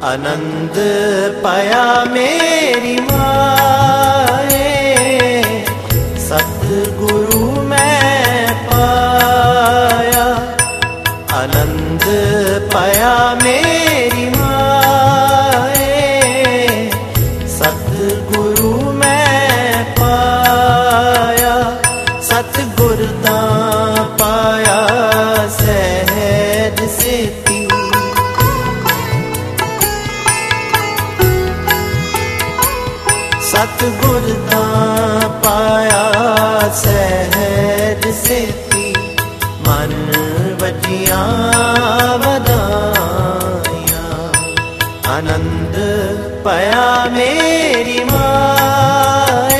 आनंद पाया मेरी माए, सतगुरु मैं पाया। आनंद पाया मेरी माए, सतगुरु मैं पाया। सतगुर दा पाया सहज सेती, सतगुर दा पाया सहज सेती। मन वजिया वदाइया, आनंद पाया मेरी माए,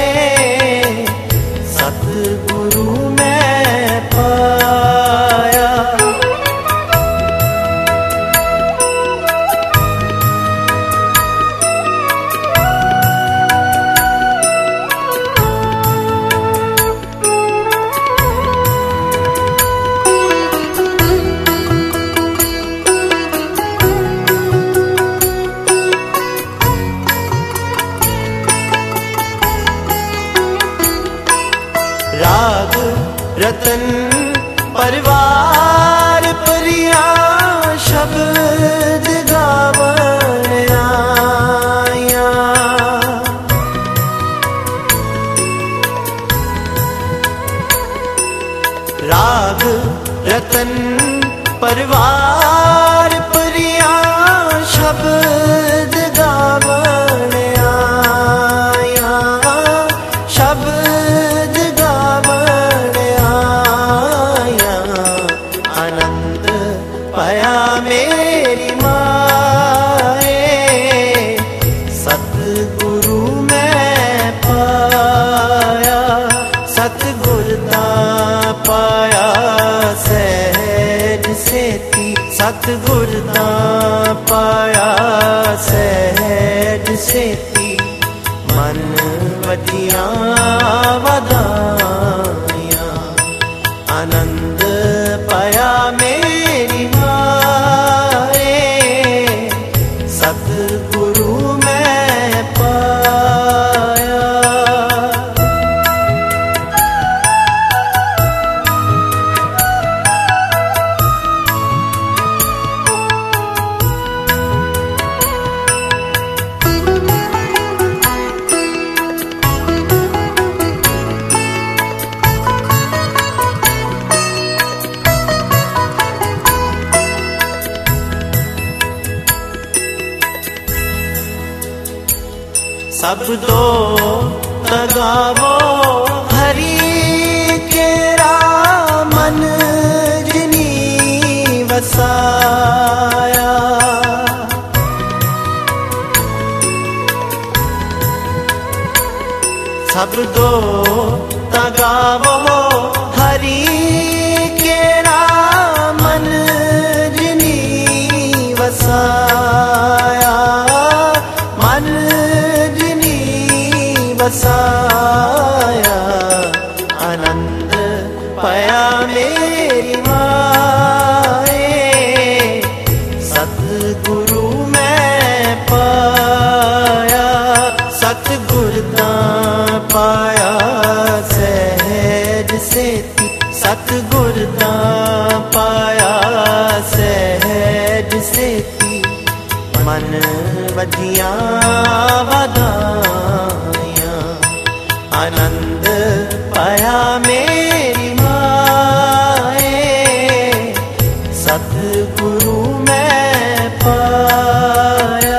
सतगुरु मैं पाया। राग रतन परिवार परिया, शब्द गावन आया। राग रतन परिवार परिया, शब्द गावन आया। शब्द गावन आया, आनंद पाया मेरी माए, सतगुरु मैं पाया। सतगुर दा पाया सहज सेती, सतगुर दा पाया सहज सेती। मन वजिया वदाइया, आनंद पाया मेरी माए, सतगुरु मैं पाया। सब दो लगावो हरि केरा, मन जिनी वसाया। सब दो लगावो हरि केरा, मन जिनी वसाया। मन वसाया, आनंद पाया मेरी माए, सतगुरु मैं पाया। सतगुर दा पाया सहज सेती, सतगुर दा पाया सहज सेती। मन वजिया वदाइया, आनंद पाया मेरी माए, सतगुरु मैं पाया।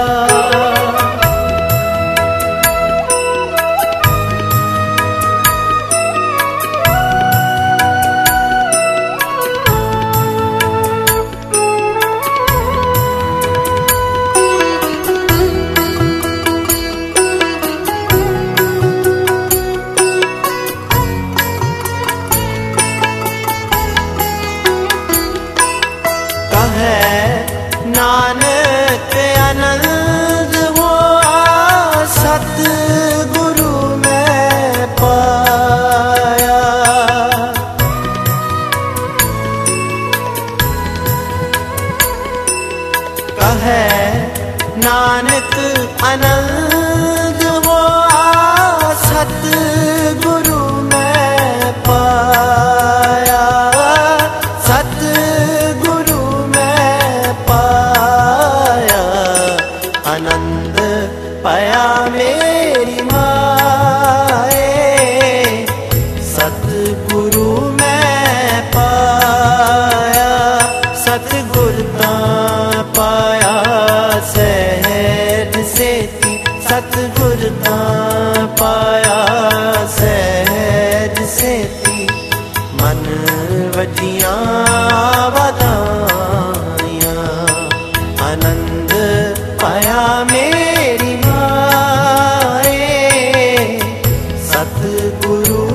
सतगुरु